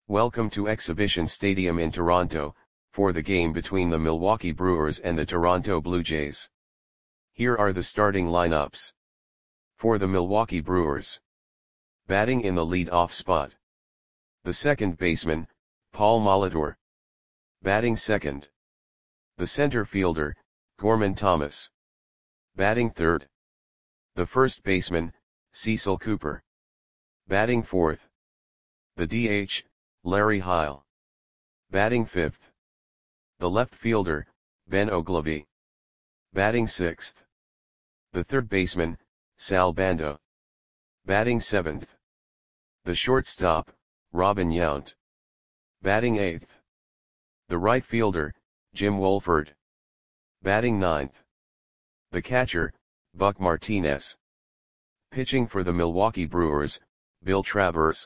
Welcome to Exhibition Stadium in Toronto, for the game between the Milwaukee Brewers and the Toronto Blue Jays. Here are the starting lineups. For the Milwaukee Brewers. Batting in the lead-off spot. The second baseman, Paul Molitor. Batting second. The center fielder, Gorman Thomas. Batting third. The first baseman, Cecil Cooper. Batting fourth. The DH, Larry Heil. Batting fifth. The left fielder, Ben Oglivie. Batting sixth. The third baseman, Sal Bando. Batting seventh. The shortstop, Robin Yount. Batting eighth. The right fielder, Jim Wolford. Batting ninth. The catcher, Buck Martinez. Pitching for the Milwaukee Brewers, Bill Travers.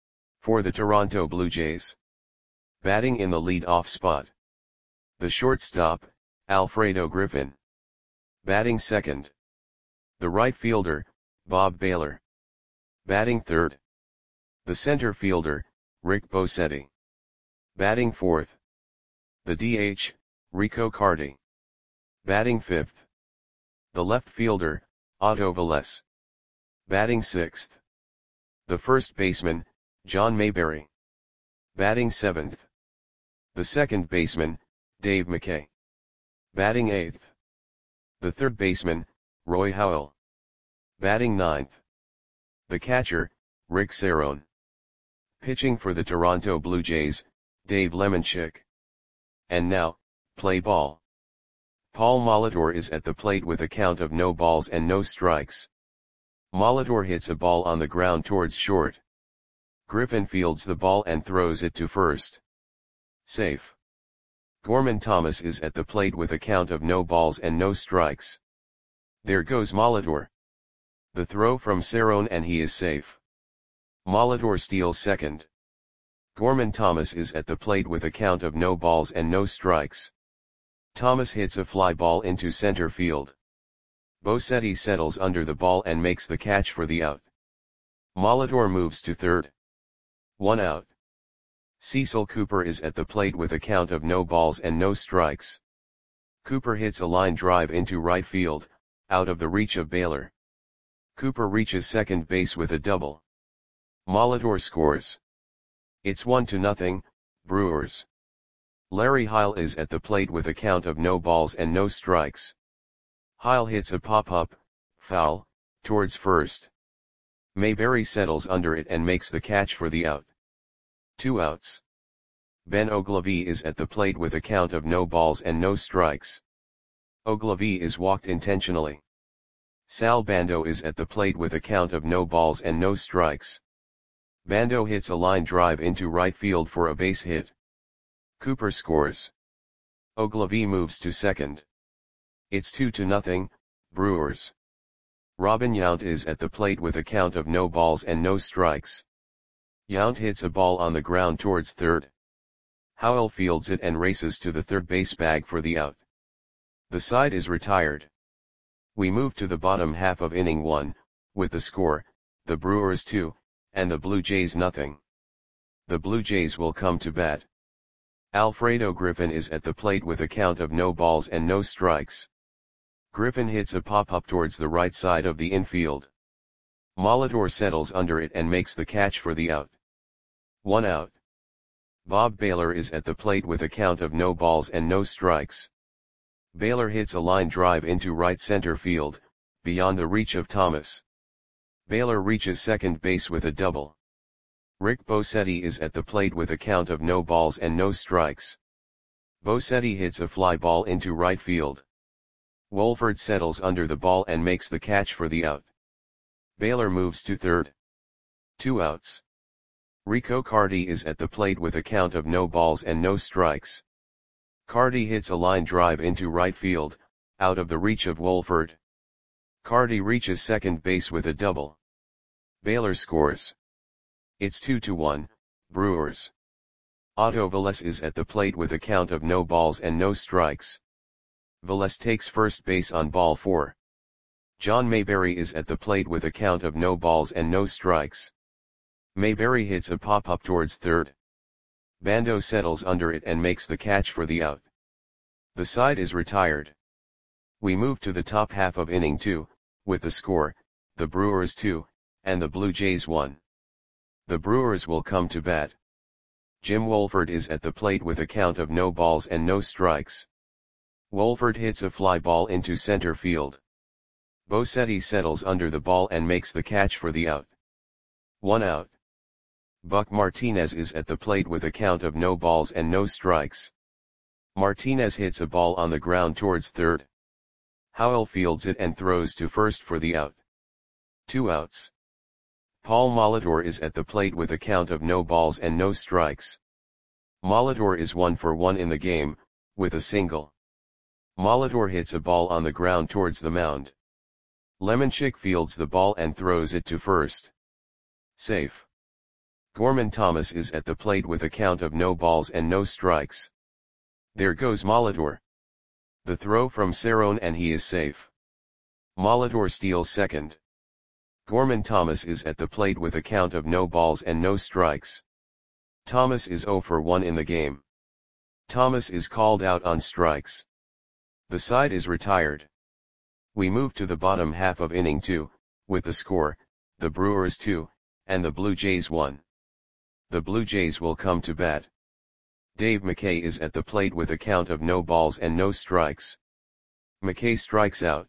For the Toronto Blue Jays. Batting in the lead-off spot. The shortstop, Alfredo Griffin. Batting second. The right fielder, Bob Baylor. Batting third. The center fielder, Rick Bosetti. Batting fourth. The DH, Rico Carty. Batting fifth. The left fielder, Otto Velez. Batting sixth. The first baseman, John Mayberry. Batting seventh. The second baseman, Dave McKay. Batting eighth. The third baseman, Roy Howell. Batting ninth. The catcher, Rick Cerone. Pitching for the Toronto Blue Jays, Dave Lemanchik. And now, play ball. Paul Molitor is at the plate with a count of no balls and no strikes. Molitor hits a ball on the ground towards short. Griffin fields the ball and throws it to first. Safe. Gorman Thomas is at the plate with a count of no balls and no strikes. There goes Molitor. The throw from Cerone and he is safe. Molitor steals second. Gorman Thomas is at the plate with a count of no balls and no strikes. Thomas hits a fly ball into center field. Bosetti settles under the ball and makes the catch for the out. Molitor moves to third. 1 out. Cecil Cooper is at the plate with a count of no balls and no strikes. Cooper hits a line drive into right field, out of the reach of Baylor. Cooper reaches second base with a double. Molitor scores. It's 1-0, Brewers. Larry Heil is at the plate with a count of no balls and no strikes. Heil hits a pop-up, foul, towards first. Mayberry settles under it and makes the catch for the out. 2 outs. Ben Oglivie is at the plate with a count of no balls and no strikes. Oglivie is walked intentionally. Sal Bando is at the plate with a count of no balls and no strikes. Bando hits a line drive into right field for a base hit. Cooper scores. Oglivie moves to second. It's 2-0, Brewers. Robin Yount is at the plate with a count of no balls and no strikes. Yount hits a ball on the ground towards third. Howell fields it and races to the third base bag for the out. The side is retired. We move to the bottom half of inning 1, with the score, the Brewers 2, and the Blue Jays 0. The Blue Jays will come to bat. Alfredo Griffin is at the plate with a count of no balls and no strikes. Griffin hits a pop-up towards the right side of the infield. Molitor settles under it and makes the catch for the out. 1 out. Bob Baylor is at the plate with a count of no balls and no strikes. Baylor hits a line drive into right center field, beyond the reach of Thomas. Baylor reaches second base with a double. Rick Bosetti is at the plate with a count of no balls and no strikes. Bosetti hits a fly ball into right field. Wolford settles under the ball and makes the catch for the out. Baylor moves to third. 2 outs. Rico Carty is at the plate with a count of no balls and no strikes. Carty hits a line drive into right field, out of the reach of Wolford. Carty reaches second base with a double. Baylor scores. It's 2-1, Brewers. Otto Velez is at the plate with a count of no balls and no strikes. Velez takes first base on ball 4. John Mayberry is at the plate with a count of no balls and no strikes. Mayberry hits a pop-up towards third. Bando settles under it and makes the catch for the out. The side is retired. We move to the top half of inning 2, with the score, the Brewers 2, and the Blue Jays 1. The Brewers will come to bat. Jim Wohlford is at the plate with a count of no balls and no strikes. Wohlford hits a fly ball into center field. Bosetti settles under the ball and makes the catch for the out. 1 out. Buck Martinez is at the plate with a count of no balls and no strikes. Martinez hits a ball on the ground towards third. Howell fields it and throws to first for the out. 2 outs. Paul Molitor is at the plate with a count of no balls and no strikes. Molitor is 1 for 1 in the game, with a single. Molitor hits a ball on the ground towards the mound. Lemonchick fields the ball and throws it to first. Safe. Gorman Thomas is at the plate with a count of no balls and no strikes. There goes Molitor. The throw from Cerrone and he is safe. Molitor steals second. Gorman Thomas is at the plate with a count of no balls and no strikes. Thomas is 0 for 1 in the game. Thomas is called out on strikes. The side is retired. We move to the bottom half of inning 2, with the score, the Brewers 2, and the Blue Jays 1. The Blue Jays will come to bat. Dave McKay is at the plate with a count of no balls and no strikes. McKay strikes out.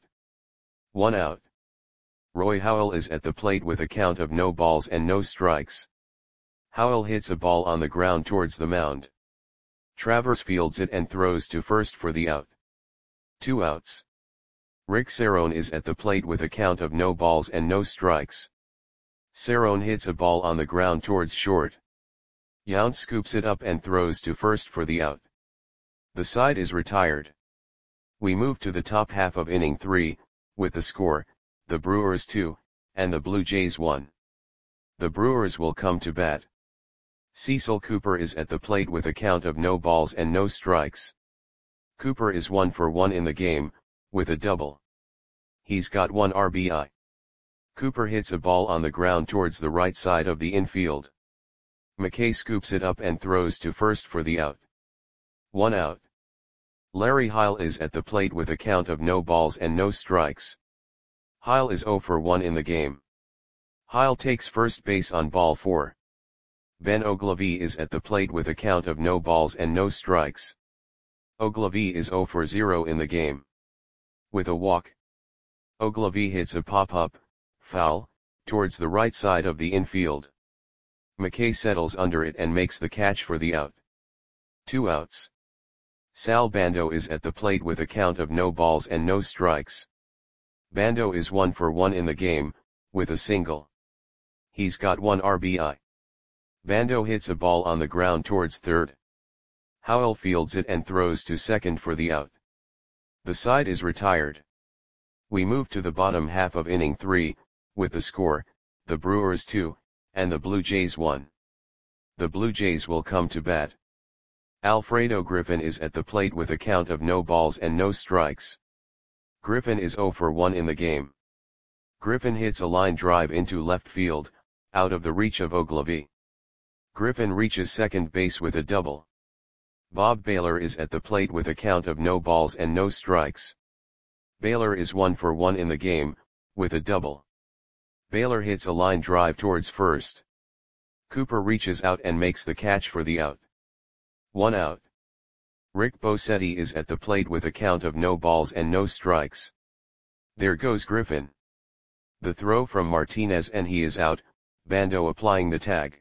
1 out. Roy Howell is at the plate with a count of no balls and no strikes. Howell hits a ball on the ground towards the mound. Travers fields it and throws to first for the out. 2 outs. Rick Cerrone is at the plate with a count of no balls and no strikes. Cerrone hits a ball on the ground towards short. Yount scoops it up and throws to first for the out. The side is retired. We move to the top half of inning 3, with the score, the Brewers 2, and the Blue Jays 1. The Brewers will come to bat. Cecil Cooper is at the plate with a count of no balls and no strikes. Cooper is 1 for 1 in the game, with a double. He's got 1 RBI. Cooper hits a ball on the ground towards the right side of the infield. McKay scoops it up and throws to first for the out. 1 out. Larry Heil is at the plate with a count of no balls and no strikes. Heil is 0 for 1 in the game. Heil takes first base on ball 4. Ben Oglivie is at the plate with a count of no balls and no strikes. Oglivie is 0 for 0 in the game. With a walk, Oglivie hits a pop-up, foul, towards the right side of the infield. McKay settles under it and makes the catch for the out. 2 outs. Sal Bando is at the plate with a count of no balls and no strikes. Bando is 1 for 1 in the game, with a single. He's got 1 RBI. Bando hits a ball on the ground towards third. Howell fields it and throws to second for the out. The side is retired. We move to the bottom half of inning 3, with the score, the Brewers 2, and the Blue Jays 1. The Blue Jays will come to bat. Alfredo Griffin is at the plate with a count of no balls and no strikes. Griffin is 0 for 1 in the game. Griffin hits a line drive into left field, out of the reach of Oglivie. Griffin reaches second base with a double. Bob Baylor is at the plate with a count of no balls and no strikes. Baylor is 1 for 1 in the game, with a double. Baylor hits a line drive towards first. Cooper reaches out and makes the catch for the out. 1 out. Rick Bosetti is at the plate with a count of no balls and no strikes. There goes Griffin. The throw from Martinez and he is out, Bando applying the tag.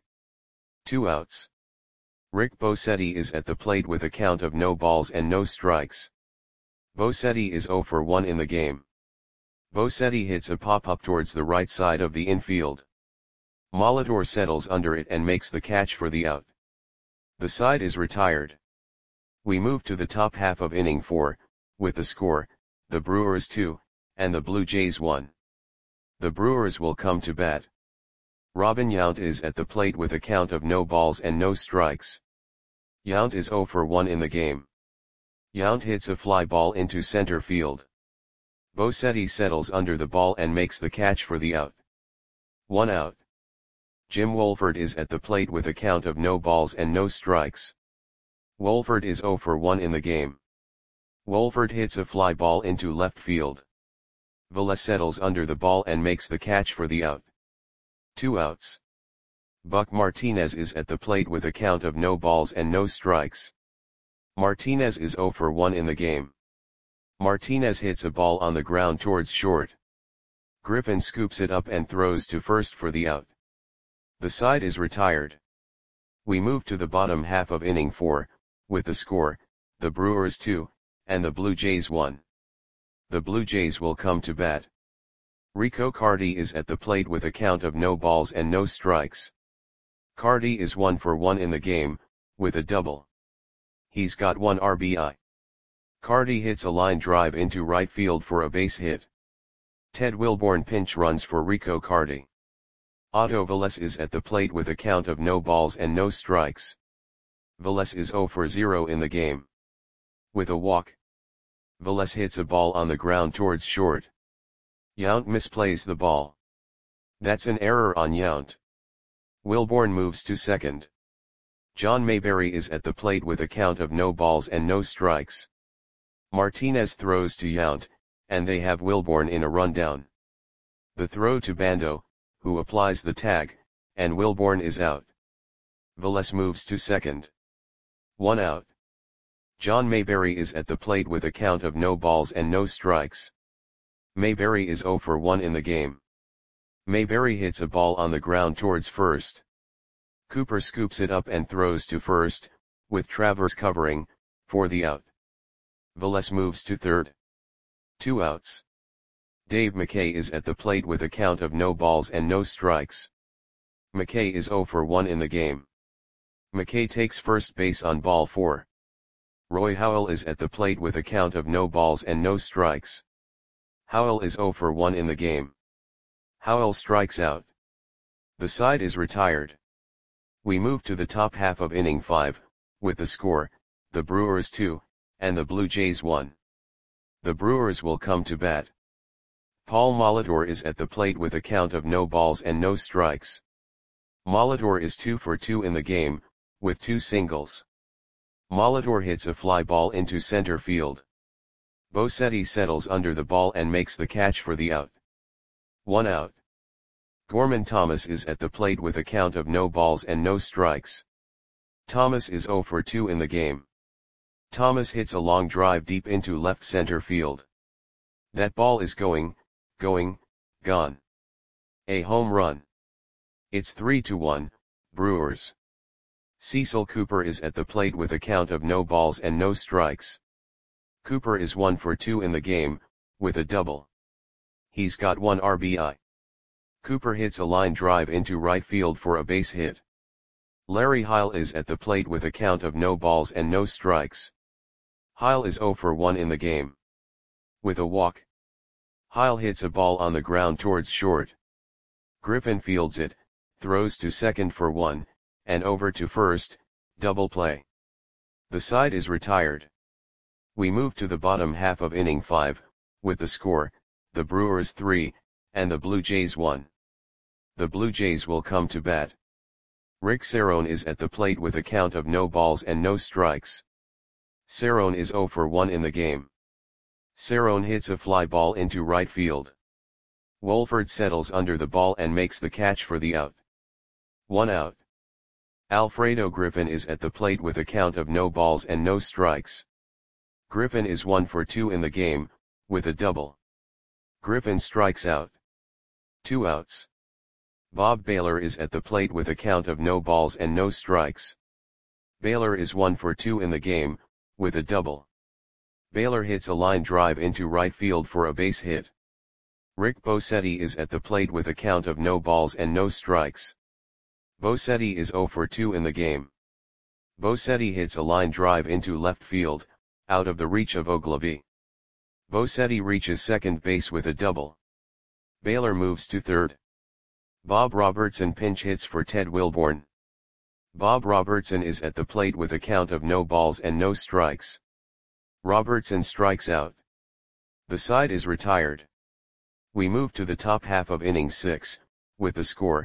2 outs. Rick Bosetti is at the plate with a count of no balls and no strikes. Bosetti is 0 for 1 in the game. Bosetti hits a pop-up towards the right side of the infield. Molitor settles under it and makes the catch for the out. The side is retired. We move to the top half of inning 4, with the score, the Brewers 2, and the Blue Jays 1. The Brewers will come to bat. Robin Yount is at the plate with a count of no balls and no strikes. Yount is 0 for 1 in the game. Yount hits a fly ball into center field. Bosetti settles under the ball and makes the catch for the out. 1 out. Jim Wolford is at the plate with a count of no balls and no strikes. Wolford is 0 for 1 in the game. Wolford hits a fly ball into left field. Velez settles under the ball and makes the catch for the out. 2 outs. Buck Martinez is at the plate with a count of no balls and no strikes. Martinez is 0 for 1 in the game. Martinez hits a ball on the ground towards short. Griffin scoops it up and throws to first for the out. The side is retired. We move to the bottom half of inning 4, with the score, the Brewers 2, and the Blue Jays 1. The Blue Jays will come to bat. Rico Carty is at the plate with a count of no balls and no strikes. Carty is 1 for 1 in the game, with a double. He's got 1 RBI. Carty hits a line drive into right field for a base hit. Ted Wilborn pinch runs for Rico Carty. Otto Velez is at the plate with a count of no balls and no strikes. Velez is 0 for 0 in the game. With a walk. Velez hits a ball on the ground towards short. Yount misplays the ball. That's an error on Yount. Wilborn moves to second. John Mayberry is at the plate with a count of no balls and no strikes. Martinez throws to Yount, and they have Wilborn in a rundown. The throw to Bando, who applies the tag, and Wilborn is out. Velez moves to second. 1 out. John Mayberry is at the plate with a count of no balls and no strikes. Mayberry is 0 for 1 in the game. Mayberry hits a ball on the ground towards first. Cooper scoops it up and throws to first, with Travers covering, for the out. Velez moves to third. 2 outs. Dave McKay is at the plate with a count of no balls and no strikes. McKay is 0 for 1 in the game. McKay takes first base on ball 4. Roy Howell is at the plate with a count of no balls and no strikes. Howell is 0 for 1 in the game. Howell strikes out. The side is retired. We move to the top half of inning 5, with the score, the Brewers 2, and the Blue Jays 1. The Brewers will come to bat. Paul Molitor is at the plate with a count of no balls and no strikes. Molitor is 2 for 2 in the game, with 2 singles. Molitor hits a fly ball into center field. Bosetti settles under the ball and makes the catch for the out. 1 out. Gorman Thomas is at the plate with a count of no balls and no strikes. Thomas is 0 for 2 in the game. Thomas hits a long drive deep into left center field. That ball is gone. A home run. It's 3-1, Brewers. Cecil Cooper is at the plate with a count of no balls and no strikes. Cooper is 1 for 2 in the game, with a double. He's got 1 RBI. Cooper hits a line drive into right field for a base hit. Larry Heil is at the plate with a count of no balls and no strikes. Heil is 0 for 1 in the game. With a walk. Heil hits a ball on the ground towards short. Griffin fields it, throws to second for 1, and over to first, double play. The side is retired. We move to the bottom half of inning 5, with the score, the Brewers 3, and the Blue Jays 1. The Blue Jays will come to bat. Rick Cerrone is at the plate with a count of no balls and no strikes. Cerrone is 0 for 1 in the game. Cerrone hits a fly ball into right field. Wolford settles under the ball and makes the catch for the out. 1 out. Alfredo Griffin is at the plate with a count of no balls and no strikes. Griffin is 1 for 2 in the game, with a double. Griffin strikes out. 2 outs. Bob Baylor is at the plate with a count of no balls and no strikes. Baylor is 1 for 2 in the game, with a double. Baylor hits a line drive into right field for a base hit. Rick Bosetti is at the plate with a count of no balls and no strikes. Bosetti is 0 for 2 in the game. Bosetti hits a line drive into left field, out of the reach of Ogilvy. Bosetti reaches second base with a double. Baylor moves to third. Bob Robertson pinch hits for Ted Wilborn. Bob Robertson is at the plate with a count of no balls and no strikes. Robertson strikes out. The side is retired. We move to the top half of inning 6, with the score,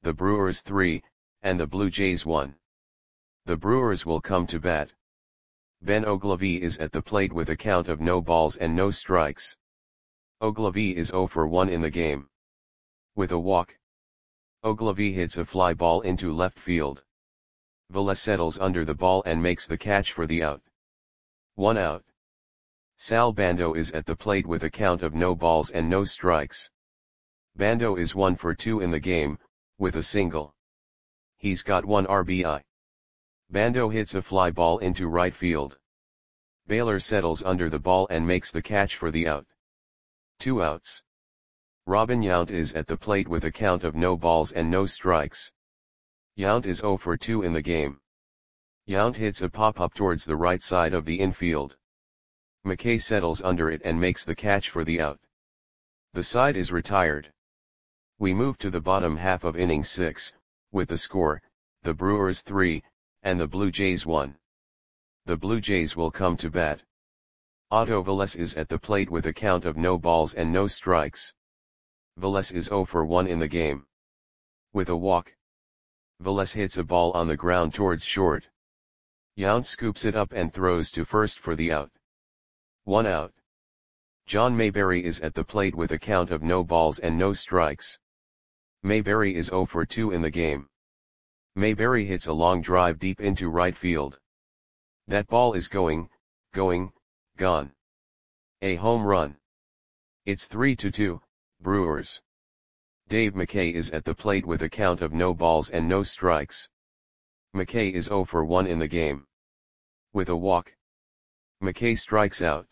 the Brewers 3, and the Blue Jays 1. The Brewers will come to bat. Ben Oglivie is at the plate with a count of no balls and no strikes. Oglivie is 0 for 1 in the game. With a walk, Oglivie hits a fly ball into left field. Velez settles under the ball and makes the catch for the out. 1 out. Sal Bando is at the plate with a count of no balls and no strikes. Bando is 1 for 2 in the game, with a single. He's got 1 RBI. Bando hits a fly ball into right field. Baylor settles under the ball and makes the catch for the out. 2 outs. Robin Yount is at the plate with a count of no balls and no strikes. Yount is 0 for 2 in the game. Yount hits a pop-up towards the right side of the infield. McKay settles under it and makes the catch for the out. The side is retired. We move to the bottom half of inning 6, with the score, the Brewers 3, and the Blue Jays 1. The Blue Jays will come to bat. Otto Velez is at the plate with a count of no balls and no strikes. Velez is 0 for 1 in the game. With a walk, Velez hits a ball on the ground towards short. Yount scoops it up and throws to first for the out. 1 out. John Mayberry is at the plate with a count of no balls and no strikes. Mayberry is 0 for 2 in the game. Mayberry hits a long drive deep into right field. That ball is gone. A home run. It's 3-2, Brewers. Dave McKay is at the plate with a count of no balls and no strikes. McKay is 0 for 1 in the game. With a walk, McKay strikes out.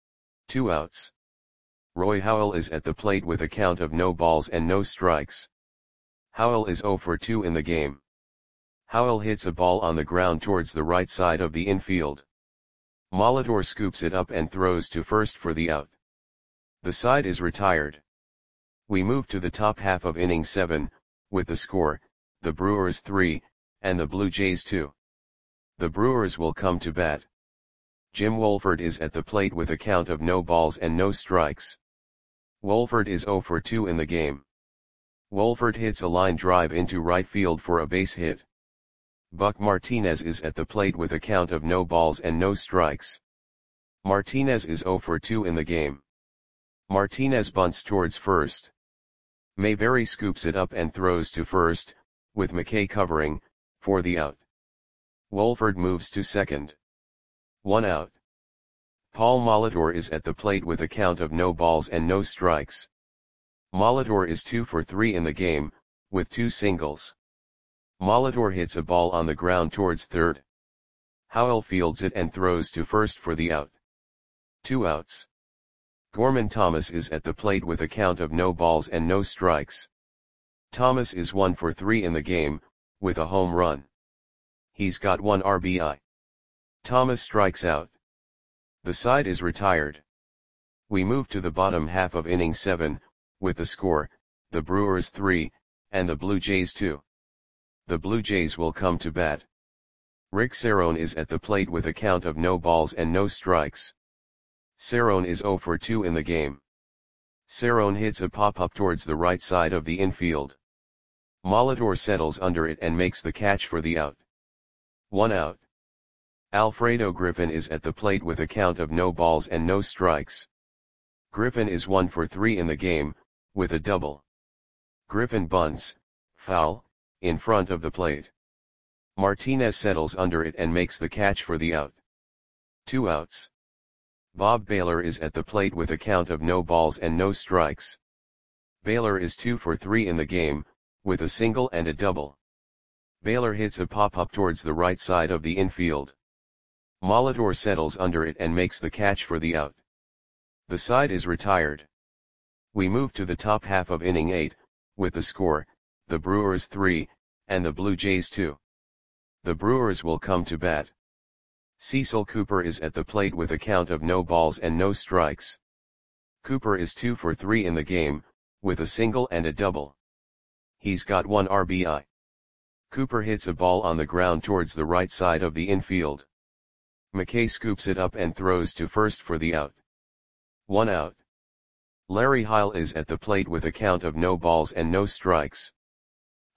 2 outs. Roy Howell is at the plate with a count of no balls and no strikes. Howell is 0 for 2 in the game. Howell hits a ball on the ground towards the right side of the infield. Molitor scoops it up and throws to first for the out. The side is retired. We move to the top half of inning 7, with the score, the Brewers 3, and the Blue Jays 2. The Brewers will come to bat. Jim Wolford is at the plate with a count of no balls and no strikes. Wolford is 0 for 2 in the game. Wolford hits a line drive into right field for a base hit. Buck Martinez is at the plate with a count of no balls and no strikes. Martinez is 0 for 2 in the game. Martinez bunts towards first. Mayberry scoops it up and throws to first, with McKay covering, for the out. Wolford moves to second. 1 out. Paul Molitor is at the plate with a count of no balls and no strikes. Molitor is 2 for 3 in the game, with 2 singles. Molitor hits a ball on the ground towards third. Howell fields it and throws to first for the out. 2 outs. Gorman Thomas is at the plate with a count of no balls and no strikes. Thomas is 1 for 3 in the game, with a home run. He's got 1 RBI. Thomas strikes out. The side is retired. We move to the bottom half of inning 7, with the score, the Brewers 3, and the Blue Jays 2. The Blue Jays will come to bat. Rick Cerrone is at the plate with a count of no balls and no strikes. Cerrone is 0 for 2 in the game. Cerrone hits a pop-up towards the right side of the infield. Molitor settles under it and makes the catch for the out. 1 out. Alfredo Griffin is at the plate with a count of no balls and no strikes. Griffin is 1 for 3 in the game, with a double. Griffin bunts, foul, in front of the plate. Martinez settles under it and makes the catch for the out. 2 outs. Bob Baylor is at the plate with a count of no balls and no strikes. Baylor is 2 for 3 in the game, with a single and a double. Baylor hits a pop-up towards the right side of the infield. Molitor settles under it and makes the catch for the out. The side is retired. We move to the top half of inning 8, with the score, the Brewers 3, and the Blue Jays 2. The Brewers will come to bat. Cecil Cooper is at the plate with a count of no balls and no strikes. Cooper is 2 for 3 in the game, with a single and a double. He's got 1 RBI. Cooper hits a ball on the ground towards the right side of the infield. McKay scoops it up and throws to first for the out. 1 out. Larry Heil is at the plate with a count of no balls and no strikes.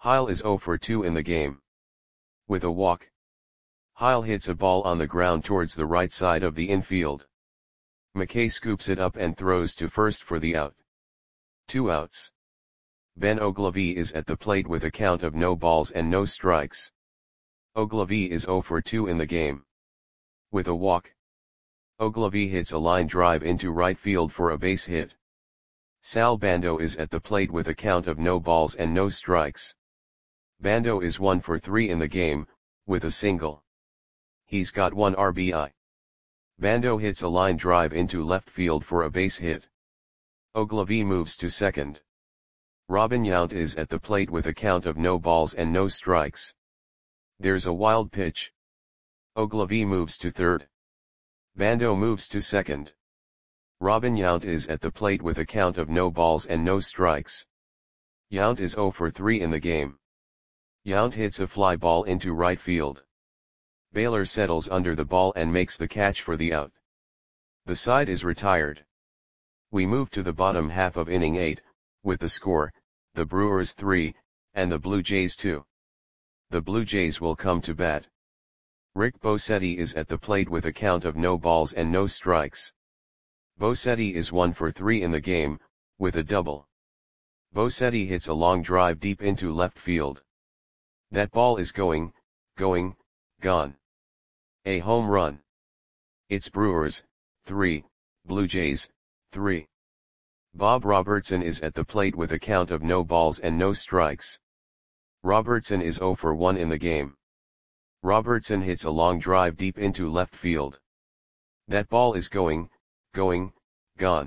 Heil is 0 for 2 in the game. With a walk, Heil hits a ball on the ground towards the right side of the infield. McKay scoops it up and throws to first for the out. 2 outs. Ben Ogilvy is at the plate with a count of no balls and no strikes. Ogilvy is 0 for 2 in the game. With a walk, Ogilvy hits a line drive into right field for a base hit. Sal Bando is at the plate with a count of no balls and no strikes. Bando is 1 for 3 in the game, with a single. He's got 1 RBI. Bando hits a line drive into left field for a base hit. Ogilvy moves to second. Robin Yount is at the plate with a count of no balls and no strikes. There's a wild pitch. Ogilvy moves to third. Bando moves to second. Robin Yount is at the plate with a count of no balls and no strikes. Yount is 0 for 3 in the game. Yount hits a fly ball into right field. Baylor settles under the ball and makes the catch for the out. The side is retired. We move to the bottom half of inning 8, with the score, the Brewers 3, and the Blue Jays 2. The Blue Jays will come to bat. Rick Bosetti is at the plate with a count of no balls and no strikes. Bosetti is 1 for 3 in the game, with a double. Bosetti hits a long drive deep into left field. That ball is going, gone. A home run. It's Brewers, 3, Blue Jays, 3. Bob Robertson is at the plate with a count of no balls and no strikes. Robertson is 0 for 1 in the game. Robertson hits a long drive deep into left field. That ball is going, gone.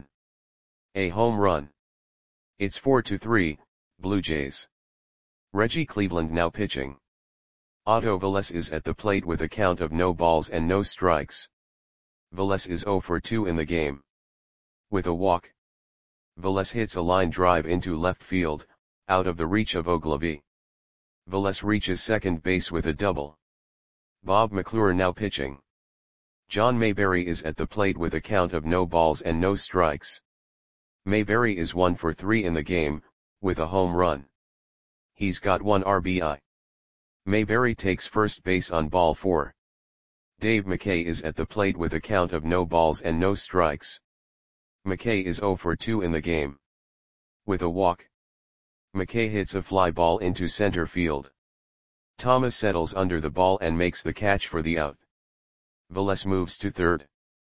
A home run. It's 4-3, Blue Jays. Reggie Cleveland now pitching. Otto Velez is at the plate with a count of no balls and no strikes. Velez is 0 for 2 in the game. With a walk, Velez hits a line drive into left field, out of the reach of Ogilvy. Velez reaches second base with a double. Bob McClure now pitching. John Mayberry is at the plate with a count of no balls and no strikes. Mayberry is 1 for 3 in the game, with a home run. He's got 1 RBI. Mayberry takes first base on ball 4. Dave McKay is at the plate with a count of no balls and no strikes. McKay is 0 for 2 in the game. With a walk, McKay hits a fly ball into center field. Thomas settles under the ball and makes the catch for the out. Velez moves to third.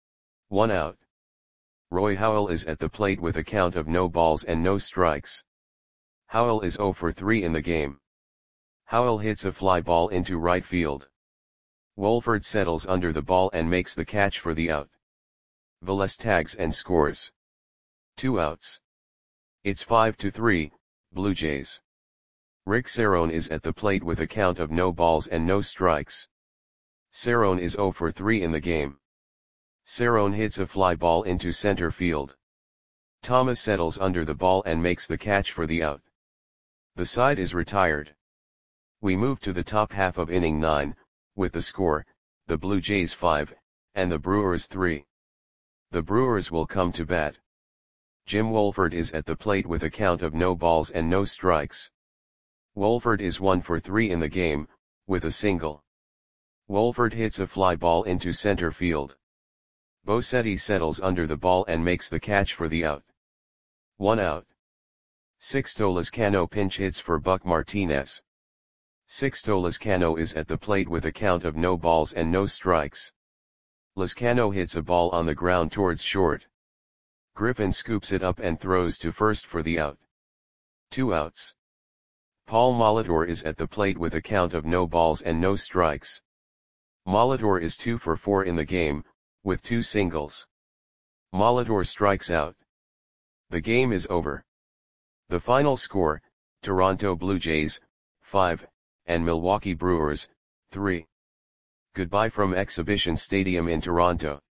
1 out. Roy Howell is at the plate with a count of no balls and no strikes. Howell is 0 for 3 in the game. Howell hits a fly ball into right field. Wolford settles under the ball and makes the catch for the out. Velez tags and scores. 2 outs. It's 5-3, Blue Jays. Rick Cerrone is at the plate with a count of no balls and no strikes. Cerrone is 0 for 3 in the game. Cerrone hits a fly ball into center field. Thomas settles under the ball and makes the catch for the out. The side is retired. We move to the top half of inning 9, with the score, the Blue Jays 5, and the Brewers 3. The Brewers will come to bat. Jim Wolford is at the plate with a count of no balls and no strikes. Wolford is 1 for 3 in the game, with a single. Wolford hits a fly ball into center field. Bosetti settles under the ball and makes the catch for the out. 1 out. Sixto Lezcano pinch hits for Buck Martinez. Sixto Lezcano is at the plate with a count of no balls and no strikes. Lezcano hits a ball on the ground towards short. Griffin scoops it up and throws to first for the out. 2 outs. Paul Molitor is at the plate with a count of no balls and no strikes. Molitor is 2 for 4 in the game, with 2 singles. Molitor strikes out. The game is over. The final score, Toronto Blue Jays, 5, and Milwaukee Brewers, 3. Goodbye from Exhibition Stadium in Toronto.